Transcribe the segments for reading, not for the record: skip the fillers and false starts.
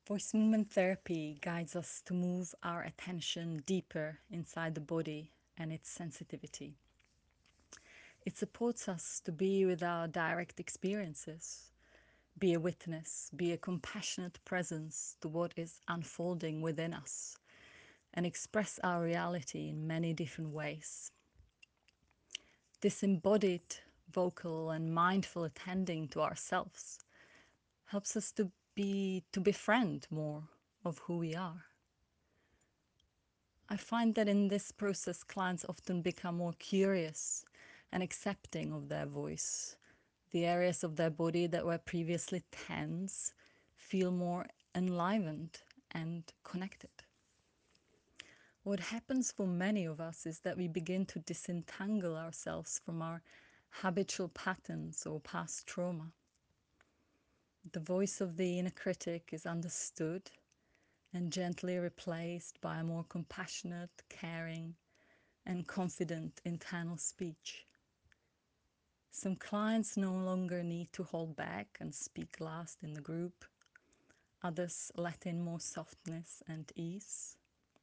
Voice movement therapy guides us to move our attention deeper inside the body and its sensitivity. It supports us to be with our direct experiences, be a witness, be a compassionate presence to what is unfolding within us, and express our reality in many different ways. This embodied, vocal, and mindful attending to ourselves helps us to befriend more of who we are. I find that in this process, clients often become more curious and accepting of their voice. The areas of their body that were previously tense feel more enlivened and connected. What happens for many of us is that we begin to disentangle ourselves from our habitual patterns or past trauma. The voice of the inner critic is understood and gently replaced by a more compassionate, caring, and confident internal speech. Some clients no longer need to hold back and speak last in the group. Others let in more softness and ease.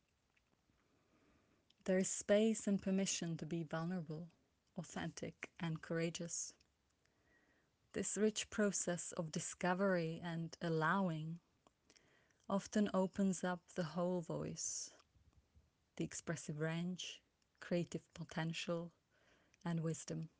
There is space and permission to be vulnerable, authentic, and courageous. This rich process of discovery and allowing often opens up the whole voice, the expressive range, creative potential, and wisdom.